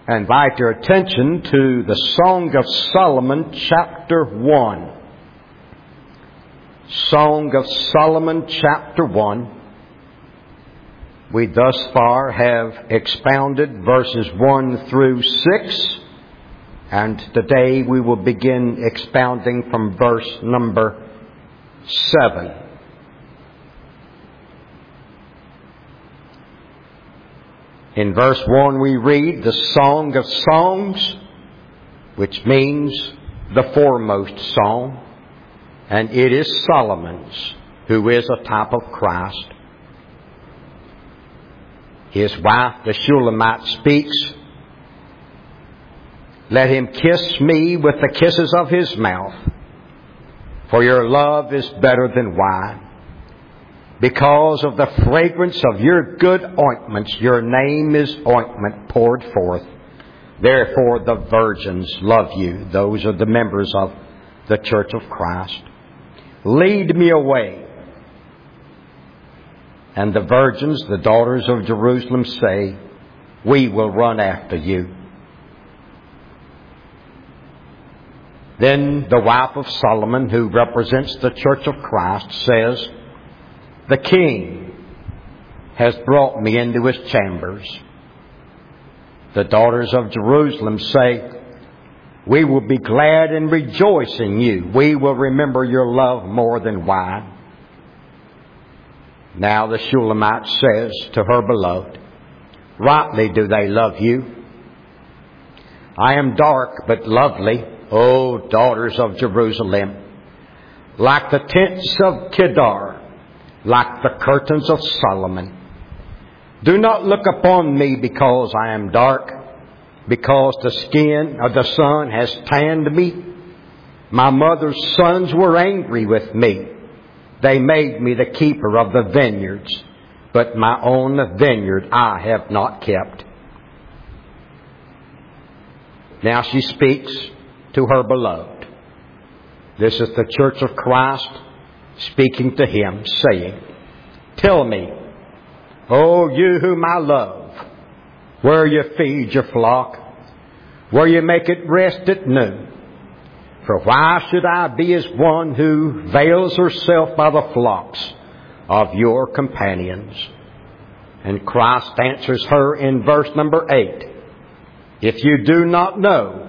I invite your attention to the Song of Solomon, chapter 1. Song of Solomon, chapter 1. We thus far have expounded verses 1 through 6, and today we will begin expounding from verse number 7. In verse 1 we read the Song of Songs, which means the foremost song, and it is Solomon's, who is a type of Christ. His wife, the Shulamite, speaks, "Let him kiss me with the kisses of his mouth, for your love is better than wine. Because of the fragrance of your good ointments, your name is ointment poured forth. Therefore the virgins love you." Those are the members of the Church of Christ. "Lead me away." And the virgins, the daughters of Jerusalem, say, "We will run after you." Then the wife of Solomon, who represents the Church of Christ, says, "The king has brought me into his chambers." The daughters of Jerusalem say, "We will be glad and rejoice in you. We will remember your love more than wine." Now the Shulamite says to her beloved, "Rightly do they love you. I am dark but lovely, O daughters of Jerusalem, like the tents of Kedar, like the curtains of Solomon. Do not look upon me because I am dark, because the skin of the sun has tanned me. My mother's sons were angry with me. They made me the keeper of the vineyards, but my own vineyard I have not kept." Now she speaks to her beloved. This is the Church of Christ speaking to him, saying, "Tell me, O you whom I love, where you feed your flock, where you make it rest at noon. For why should I be as one who veils herself by the flocks of your companions?" And Christ answers her in verse number 8, "If you do not know,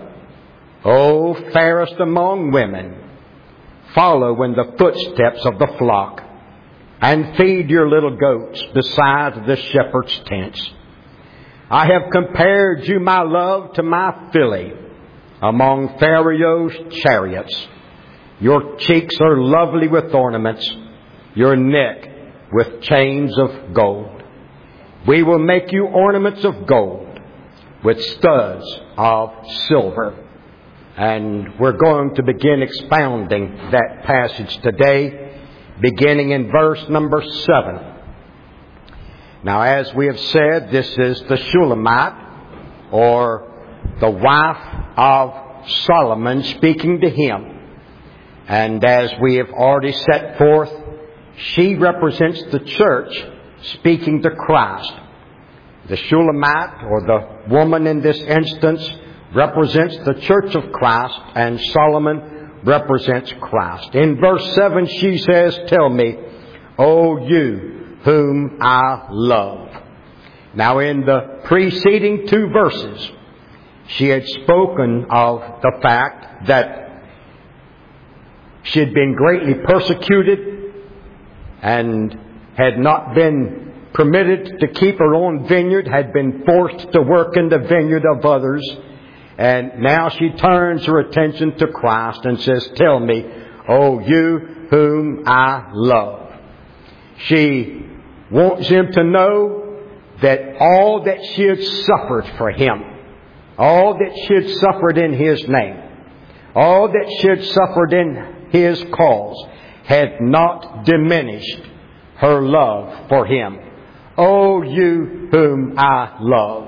O fairest among women, follow in the footsteps of the flock, and feed your little goats beside the shepherd's tents. I have compared you, my love, to my filly among Pharaoh's chariots. Your cheeks are lovely with ornaments, your neck with chains of gold. We will make you ornaments of gold with studs of silver." And we're going to begin expounding that passage today, beginning in verse number 7. Now, as we have said, this is the Shulamite, or the wife of Solomon, speaking to him. And as we have already set forth, she represents the church speaking to Christ. The Shulamite, or the woman in this instance, represents the Church of Christ, and Solomon represents Christ. In verse 7 she says, "Tell me, O you whom I love." Now in the preceding two verses, she had spoken of the fact that she had been greatly persecuted and had not been permitted to keep her own vineyard, had been forced to work in the vineyard of others. And now she turns her attention to Christ and says, "Tell me, O you whom I love." She wants him to know that all that she had suffered for him, all that she had suffered in his name, all that she had suffered in his cause, had not diminished her love for him. O you whom I love.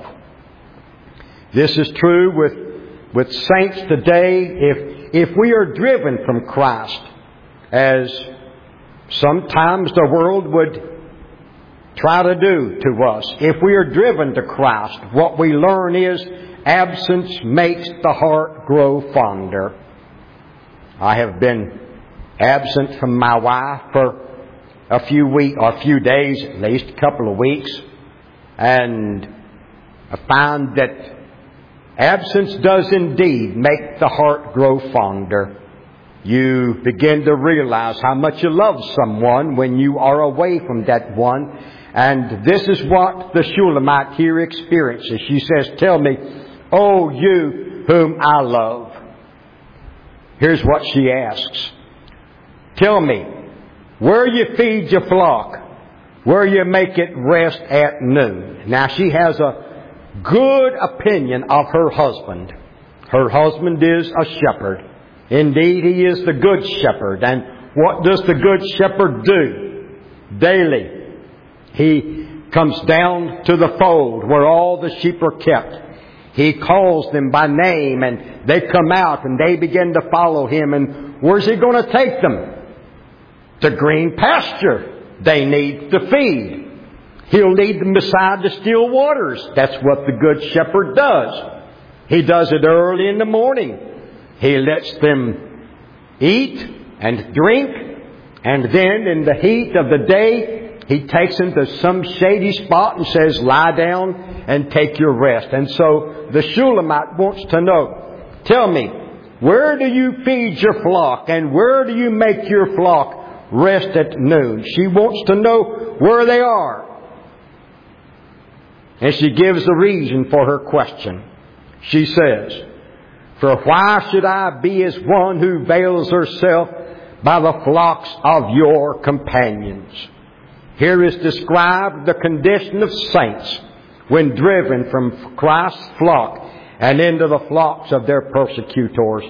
This is true with saints today. If we are driven from Christ, as sometimes the world would try to do to us, if we are driven to Christ, what we learn is absence makes the heart grow fonder. I have been absent from my wife for a few weeks, or a few days, at least a couple of weeks, and I find that absence does indeed make the heart grow fonder. You begin to realize how much you love someone when you are away from that one. And this is what the Shulamite here experiences. She says, "Tell me, O you whom I love." Here's what she asks. "Tell me, where you feed your flock, where you make it rest at noon." Now she has a good opinion of her husband. Her husband is a shepherd. Indeed, he is the good shepherd. And what does the good shepherd do? Daily, he comes down to the fold where all the sheep are kept. He calls them by name, and they come out and they begin to follow him. And where's he going to take them? To green pasture. They need to feed. He'll lead them beside the still waters. That's what the good shepherd does. He does it early in the morning. He lets them eat and drink, and then in the heat of the day, he takes them to some shady spot and says, "Lie down and take your rest." And so the Shulamite wants to know, "Tell me, where do you feed your flock, and where do you make your flock rest at noon?" She wants to know where they are. And she gives the reason for her question. She says, "For why should I be as one who veils herself by the flocks of your companions?" Here is described the condition of saints when driven from Christ's flock and into the flocks of their persecutors.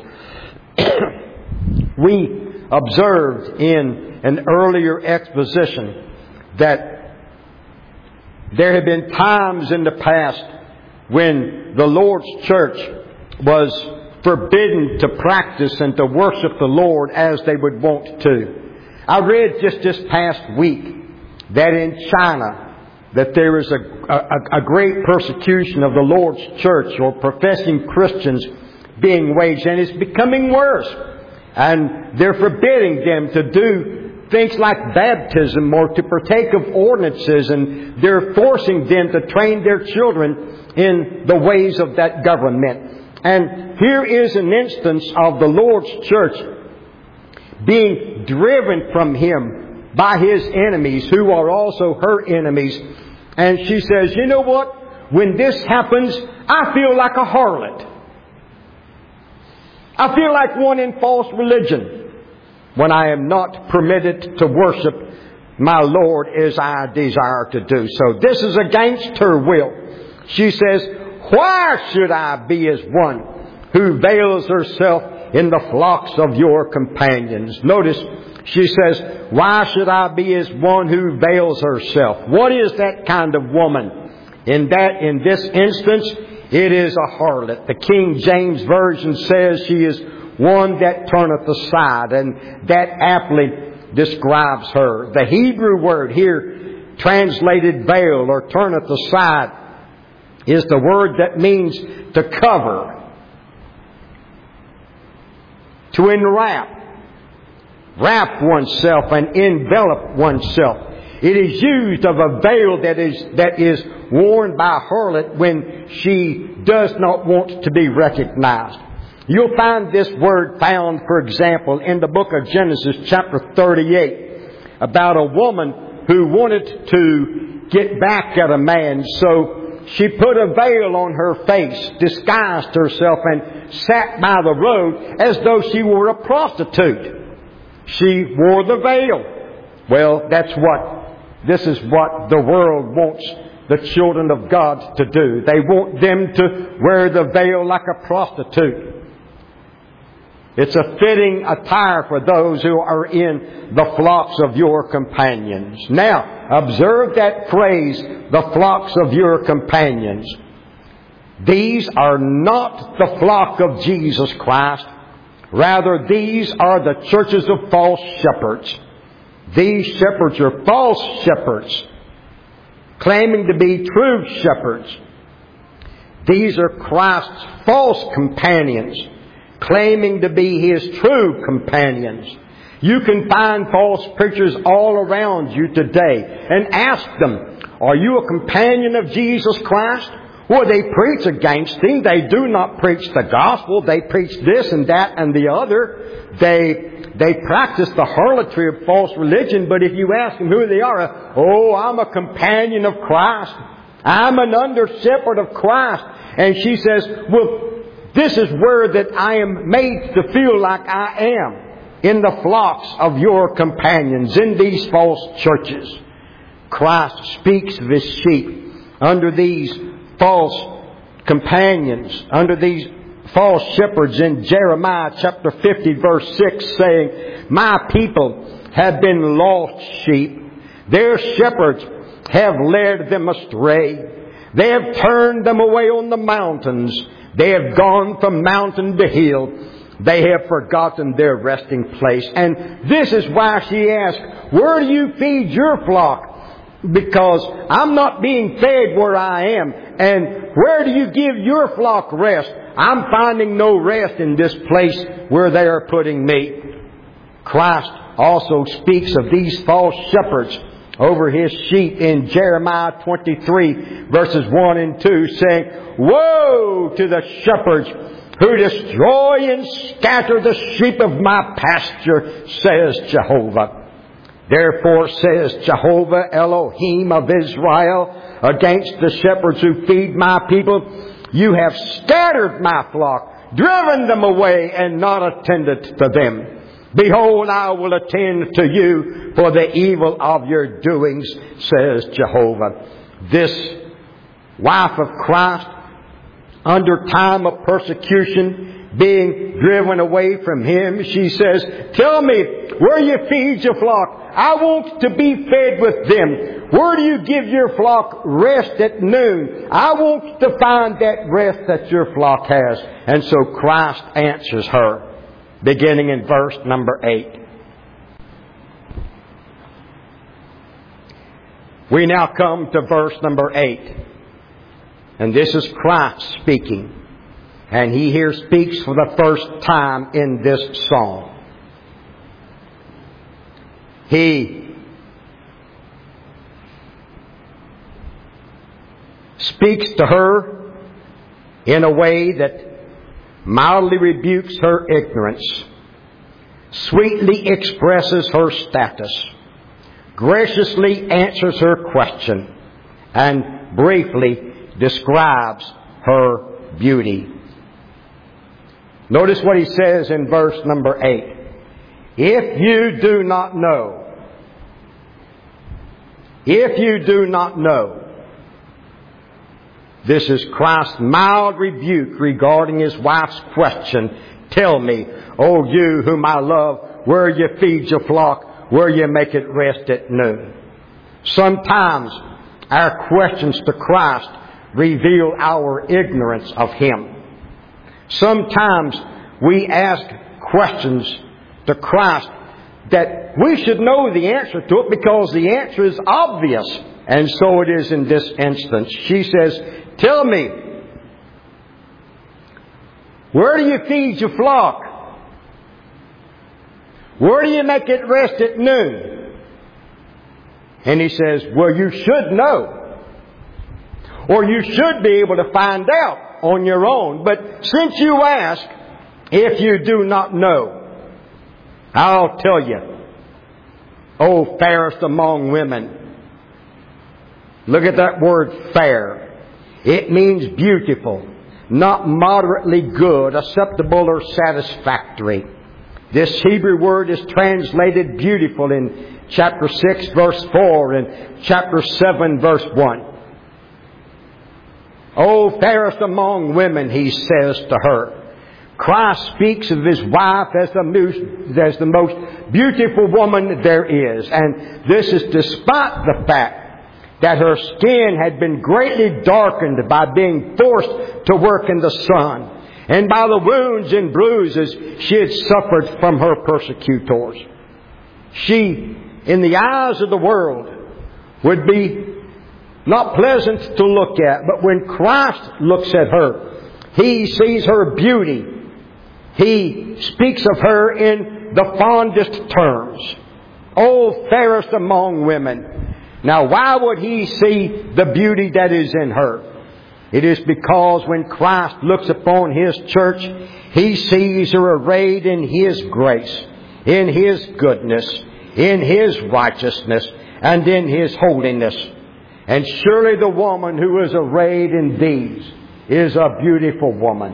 We observed in an earlier exposition that there have been times in the past when the Lord's church was forbidden to practice and to worship the Lord as they would want to. I read just this past week that in China that there is a great persecution of the Lord's church or professing Christians being waged, and it's becoming worse. And they're forbidding them to do things like baptism or to partake of ordinances, and they're forcing them to train their children in the ways of that government. And here is an instance of the Lord's church being driven from Him by His enemies, who are also her enemies. And she says, "You know what? When this happens, I feel like a harlot. I feel like one in false religion when I am not permitted to worship my Lord as I desire to do so. This is against her will." She says, "Why should I be as one who veils herself in the flocks of your companions?" Notice, she says, "Why should I be as one who veils herself?" What is that kind of woman? In this instance, it is a harlot. The King James Version says she is one that turneth aside, and that aptly describes her. The Hebrew word here, translated veil or turneth aside, is the word that means to cover, to enwrap, wrap oneself and envelop oneself. It is used of a veil that is worn by a harlot when she does not want to be recognized. You'll find this word found, for example, in the book of Genesis chapter 38, about a woman who wanted to get back at a man, so she put a veil on her face, disguised herself, and sat by the road as though she were a prostitute. She wore the veil. Well, this is what the world wants the children of God to do. They want them to wear the veil like a prostitute. It's a fitting attire for those who are in the flocks of your companions. Now, observe that phrase, the flocks of your companions. These are not the flock of Jesus Christ. Rather, these are the churches of false shepherds. These shepherds are false shepherds, claiming to be true shepherds. These are Christ's false companions, claiming to be His true companions. You can find false preachers all around you today and ask them, are you a companion of Jesus Christ? Well, they preach against Him. They do not preach the gospel. They preach this and that and the other. They practice the harlotry of false religion, but if you ask them who they are, oh, I'm a companion of Christ. I'm an under-shepherd of Christ. And she says, well, this is where that I am made to feel like I am, in the flocks of your companions, in these false churches. Christ speaks of His sheep under these false companions, under these false shepherds in Jeremiah chapter 50 verse 6, saying, my people have been lost sheep. Their shepherds have led them astray. They have turned them away on the mountains. They have gone from mountain to hill. They have forgotten their resting place. And this is why she asked, where do you feed your flock? Because I'm not being fed where I am. And where do you give your flock rest? I'm finding no rest in this place where they are putting me. Christ also speaks of these false shepherds over His sheep in Jeremiah 23 verses 1 and 2, saying, woe to the shepherds who destroy and scatter the sheep of my pasture, says Jehovah. Therefore says Jehovah Elohim of Israel against the shepherds who feed my people, you have scattered my flock, driven them away, and not attended to them. Behold, I will attend to you for the evil of your doings, says Jehovah. This wife of Christ, under time of persecution, being driven away from Him, she says, tell me where you feed your flock. I want to be fed with them. Where do you give your flock rest at noon? I want to find that rest that your flock has. And so Christ answers her, beginning in verse number 8. We now come to verse number 8. And this is Christ speaking. And He here speaks for the first time in this psalm. He speaks to her in a way that mildly rebukes her ignorance, sweetly expresses her status, graciously answers her question, and briefly describes her beauty. Notice what He says in verse number 8. If you do not know, this is Christ's mild rebuke regarding His wife's question. Tell me, O you whom I love, where you feed your flock, where you make it rest at noon. Sometimes our questions to Christ reveal our ignorance of Him. Sometimes we ask questions to Christ that we should know the answer to it because the answer is obvious. And so it is in this instance. She says, tell me, where do you feed your flock? Where do you make it rest at noon? And He says, well, you should know. Or you should be able to find out on your own. But since you ask, if you do not know, I'll tell you, O fairest among women. Look at that word fair. It means beautiful, not moderately good, acceptable, or satisfactory. This Hebrew word is translated beautiful in chapter 6 verse 4 and chapter 7 verse 1. O fairest among women, He says to her. Christ speaks of His wife as the most beautiful woman there is. And this is despite the fact that her skin had been greatly darkened by being forced to work in the sun, and by the wounds and bruises she had suffered from her persecutors. She, in the eyes of the world, would be not pleasant to look at. But when Christ looks at her, He sees her beauty. He speaks of her in the fondest terms. Oh, fairest among women. Now, why would He see the beauty that is in her? It is because when Christ looks upon His church, He sees her arrayed in His grace, in His goodness, in His righteousness, and in His holiness. And surely the woman who is arrayed in these is a beautiful woman.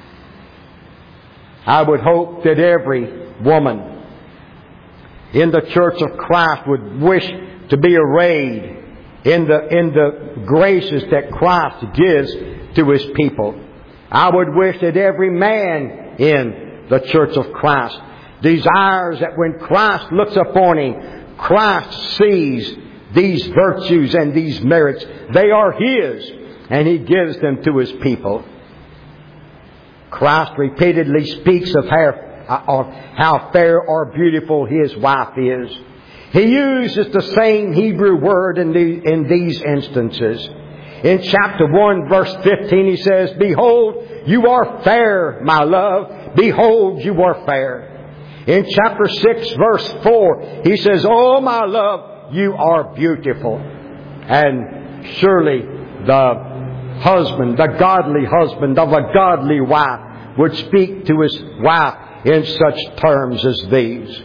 I would hope that every woman in the church of Christ would wish to be arrayed in the graces that Christ gives to His people. I would wish that every man in the church of Christ desires that when Christ looks upon him, Christ sees these virtues and these merits. They are His, and He gives them to His people. Christ repeatedly speaks of how fair or beautiful His wife is. He uses the same Hebrew word in these instances. In chapter 1, verse 15, He says, "Behold, you are fair, my love. Behold, you are fair." In chapter 6, verse 4, He says, "Oh, my love, you are beautiful." And surely the husband, the godly husband of a godly wife, would speak to his wife in such terms as these.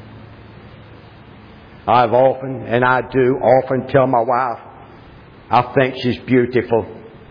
I've often, and I do often tell my wife, I think she's beautiful.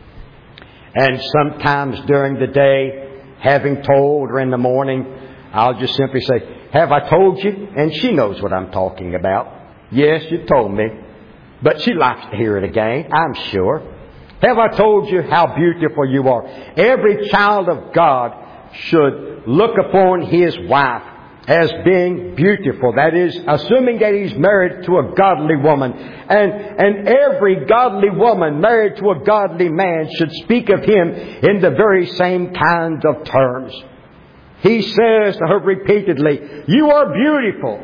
And sometimes during the day, having told her in the morning, I'll just simply say, "Have I told you?" And she knows what I'm talking about. "Yes, you told me." But she likes to hear it again, I'm sure. "Have I told you how beautiful you are?" Every child of God should look upon his wife as being beautiful. That is, assuming that he's married to a godly woman. And every godly woman married to a godly man should speak of him in the very same kinds of terms. He says to her repeatedly, "You are beautiful."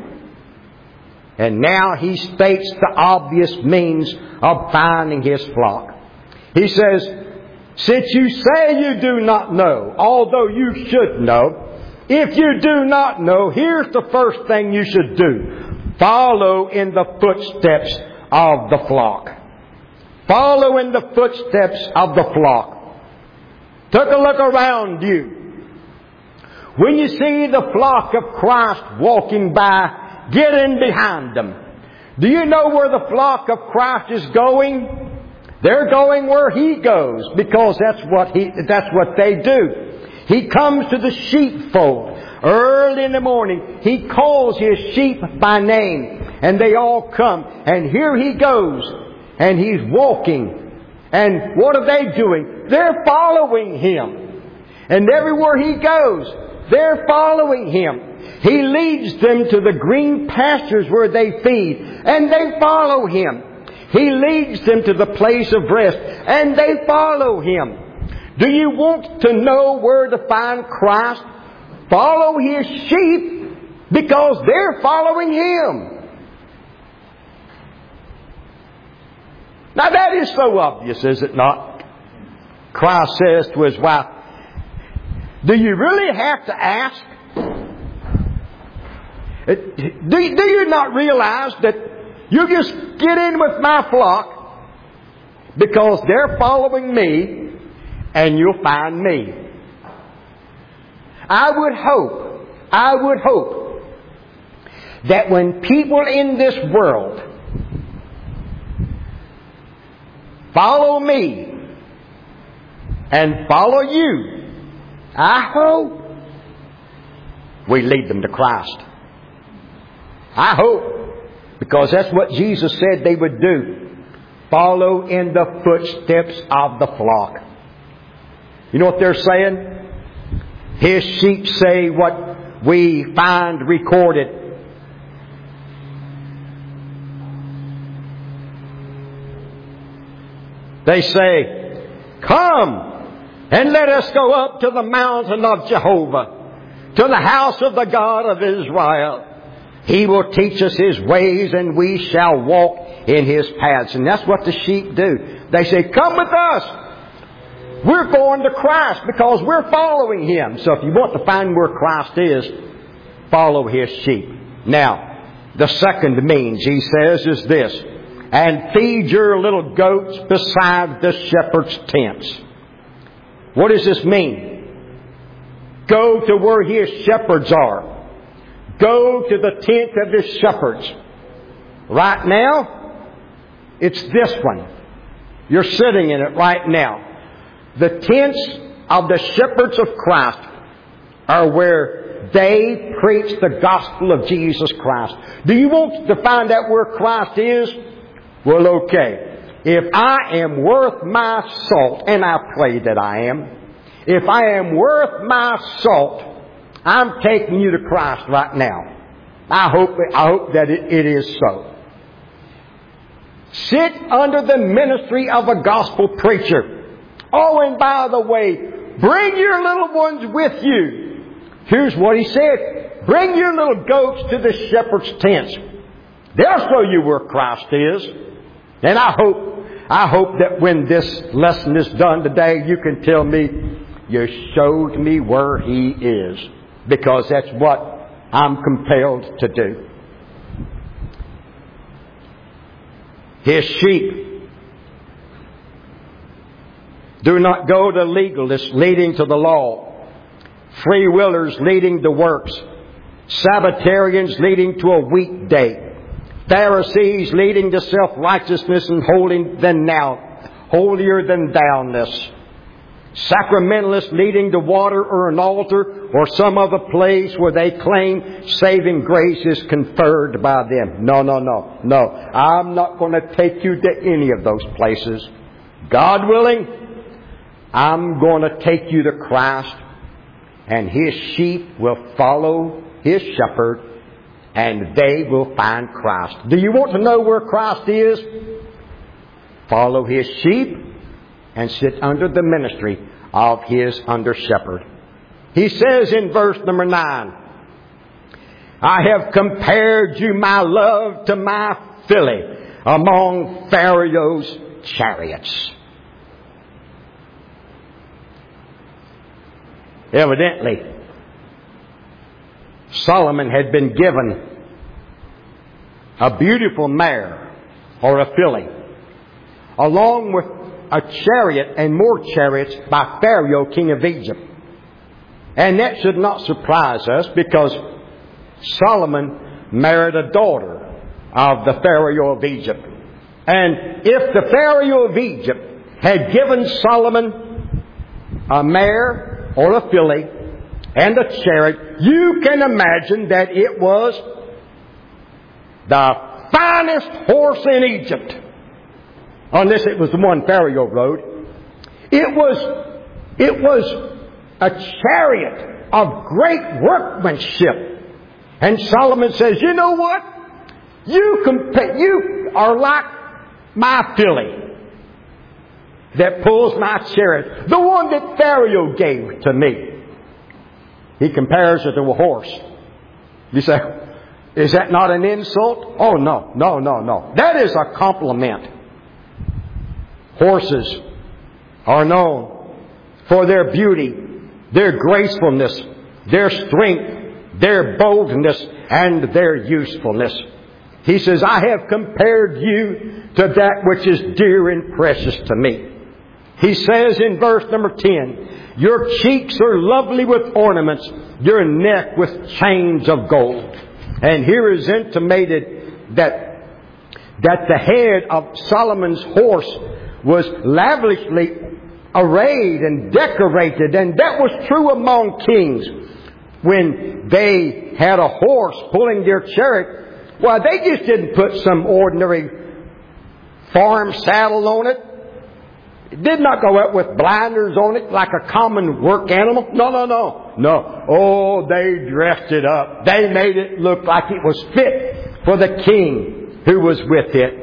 And now he states the obvious means of finding his flock. He says, "Since you say you do not know, although you should know, if you do not know, here's the first thing you should do. Follow in the footsteps of the flock." Follow in the footsteps of the flock. Take a look around you. When you see the flock of Christ walking by, get in behind them. Do you know where the flock of Christ is going? They're going where He goes, because that's what they do. He comes to the sheepfold early in the morning. He calls His sheep by name, and they all come. And here He goes, and He's walking. And what are they doing? They're following Him. And everywhere He goes, they're following Him. He leads them to the green pastures where they feed, and they follow Him. He leads them to the place of rest, and they follow Him. Do you want to know where to find Christ? Follow His sheep, because they're following Him. Now that is so obvious, is it not? Christ says to His wife, "Do you really have to ask? Do you not realize that you just get in with my flock because they're following me, and you'll find me?" I would hope that when people in this world follow me and follow you, I hope we lead them to Christ. I hope, because that's what Jesus said they would do. Follow in the footsteps of the flock. You know what they're saying? His sheep say what we find recorded. They say, "Come and let us go up to the mountain of Jehovah, to the house of the God of Israel. He will teach us His ways, and we shall walk in His paths. And that's what the sheep do. They say, come with us. We're going to Christ because we're following Him. So if you want to find where Christ is, follow His sheep. Now, the second means, He says, is this. And feed your little goats beside the shepherd's tents. What does this mean? Go to where His shepherds are. Go to the tent of His shepherds. Right now, it's this one. You're sitting in it right now. The tents of the shepherds of Christ are where they preach the gospel of Jesus Christ. Do you want to find out where Christ is? Well, okay. If I am worth my salt, and I pray that I am, if I am worth my salt, I'm taking you to Christ right now. I hope that it is so. Sit under the ministry of a gospel preacher. Oh, and by the way, bring your little ones with you. Here's what he said. Bring your little goats to the shepherd's tents. They'll show you where Christ is. And I hope that when this lesson is done today, you can tell me, you showed me where He is. Because that's what I'm compelled to do. His sheep do not go to legalists leading to the law, free willers leading to works, Sabbatarians leading to a weekday, Pharisees leading to self-righteousness and holier than thou-ness, sacramentalists leading to water or an altar or some other place where they claim saving grace is conferred by them. No. I'm not going to take you to any of those places. God willing, I'm going to take you to Christ, and His sheep will follow His shepherd, and they will find Christ. Do you want to know where Christ is? Follow His sheep and sit under the ministry of His under shepherd. He says in verse number 9, I have compared you, my love, to my filly among Pharaoh's chariots. Evidently, Solomon had been given a beautiful mare or a filly, along with a chariot and more chariots by Pharaoh, king of Egypt. And that should not surprise us because Solomon married a daughter of the Pharaoh of Egypt. And if the Pharaoh of Egypt had given Solomon a mare or a filly and a chariot, you can imagine that it was the finest horse in Egypt. Unless it was the one Pharaoh rode. It was a chariot of great workmanship. And Solomon says, you know what? You are like my filly that pulls my chariot. The one that Pharaoh gave to me. He compares it to a horse. You say, is that not an insult? Oh, no. That is a compliment. Horses are known for their beauty, their gracefulness, their strength, their boldness, and their usefulness. He says, I have compared you to that which is dear and precious to me. He says in verse number 10, your cheeks are lovely with ornaments, your neck with chains of gold. And here is intimated that the head of Solomon's horse was lavishly arrayed and decorated. And that was true among kings. When they had a horse pulling their chariot, well, they just didn't put some ordinary farm saddle on it. It did not go out with blinders on it like a common work animal. No. Oh, they dressed it up. They made it look like it was fit for the king who was with it.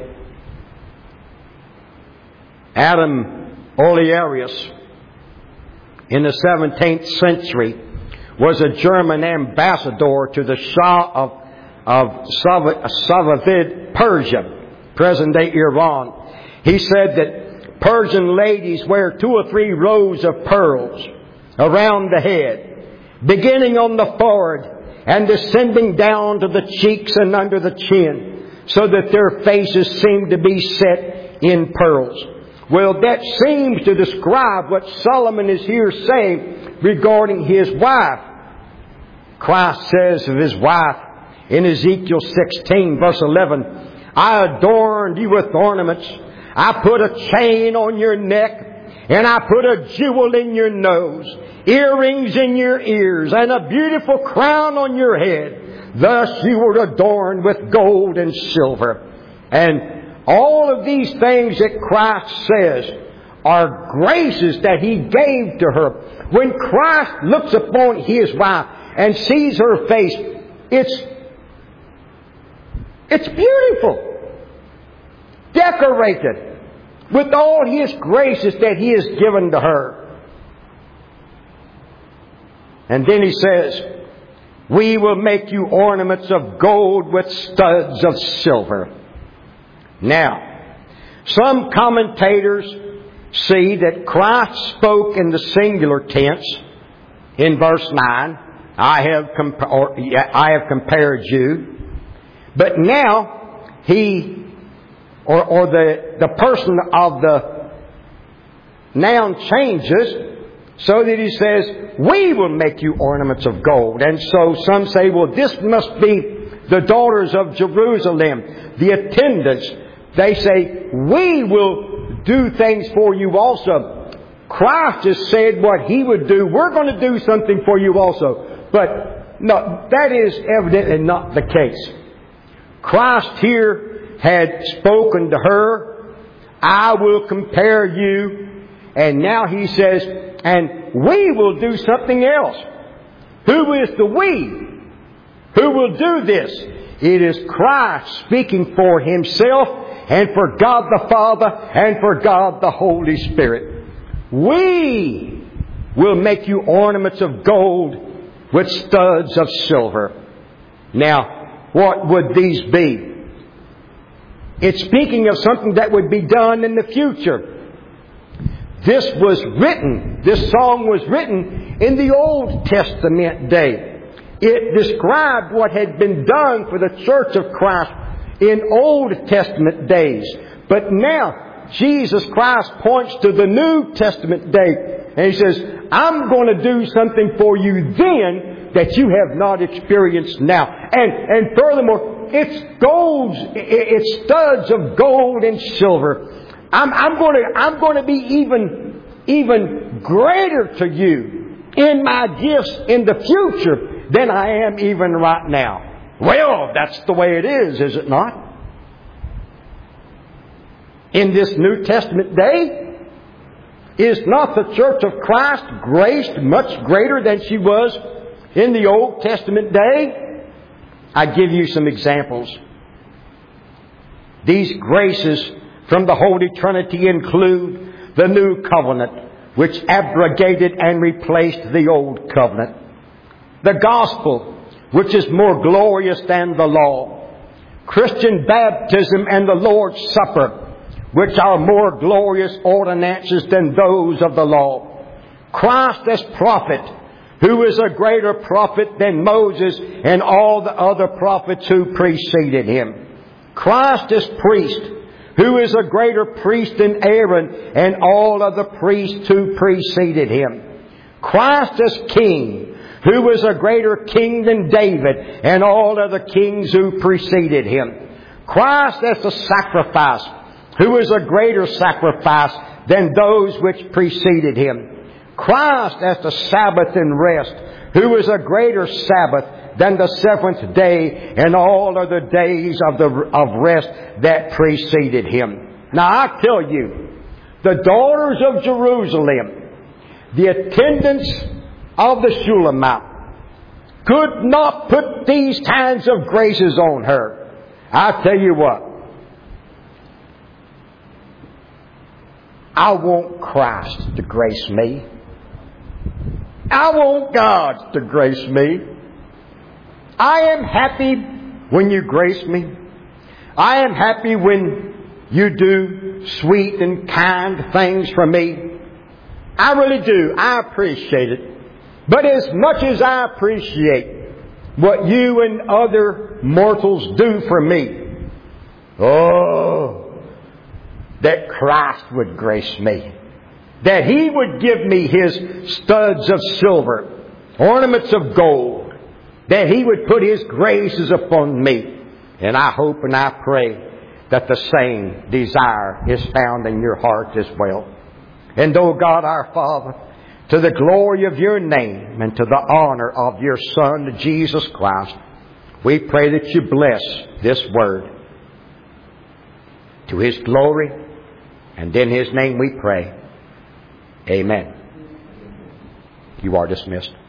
Adam Olearius in the 17th century was a German ambassador to the Shah of Safavid Persia. present-day Iran. He said that Persian ladies wear 2 or 3 rows of pearls around the head, beginning on the forehead and descending down to the cheeks and under the chin, so that their faces seem to be set in pearls. Well, that seems to describe what Solomon is here saying regarding his wife. Christ says of His wife in Ezekiel 16 verse 11, I adorned you with ornaments. I put a chain on your neck, and I put a jewel in your nose, earrings in your ears, and a beautiful crown on your head. Thus you were adorned with gold and silver. And all of these things that Christ says are graces that He gave to her. When Christ looks upon His wife and sees her face, it's beautiful, decorated with all His graces that He has given to her. And then He says, we will make you ornaments of gold with studs of silver. Now, some commentators see that Christ spoke in the singular tense in verse 9. I have compared you. But now, the person of the noun changes so that he says, we will make you ornaments of gold. And so some say, well, this must be the daughters of Jerusalem, the attendants. They say, we will do things for you also. Christ has said what He would do. We're going to do something for you also. But no, that is evidently not the case. Christ here had spoken to her, I will compare you. And now He says, and we will do something else. Who is the we? Who will do this? It is Christ speaking for Himself and for God the Father and for God the Holy Spirit. We will make you ornaments of gold with studs of silver. Now, what would these be? It's speaking of something that would be done in the future. This song was written in the Old Testament day. It described what had been done for the Church of Christ in Old Testament days. But now, Jesus Christ points to the New Testament day. And He says, I'm going to do something for you then that you have not experienced now. And furthermore, it's studs of gold and silver. I'm going to be even greater to you in my gifts in the future than I am even right now. Well, that's the way it is it not? In this New Testament day, is not the Church of Christ graced much greater than she was in the Old Testament day? I give you some examples. These graces from the Holy Trinity include the New Covenant, which abrogated and replaced the Old Covenant. The Gospel, which is more glorious than the law. Christian baptism and the Lord's Supper, which are more glorious ordinances than those of the law. Christ as prophet, who is a greater prophet than Moses and all the other prophets who preceded him. Christ as priest, who is a greater priest than Aaron and all of the priests who preceded him. Christ as king, who was a greater king than David and all of the kings who preceded him. Christ as the sacrifice, who is a greater sacrifice than those which preceded him. Christ as the Sabbath and rest, who is a greater Sabbath than the seventh day and all of the days of rest that preceded him. Now I tell you, the daughters of Jerusalem, the attendants of the Shulamite, could not put these kinds of graces on her. I tell you what, I want Christ to grace me. I want God to grace me. I am happy when you grace me. I am happy when you do sweet and kind things for me. I really do. I appreciate it. But as much as I appreciate what you and other mortals do for me, oh, that Christ would grace me. That He would give me His studs of silver, ornaments of gold. That He would put His graces upon me. And I hope and I pray that the same desire is found in your heart as well. And O God our Father, to the glory of your name and to the honor of your Son, Jesus Christ, we pray that you bless this word. To His glory, and in His name we pray. Amen. You are dismissed.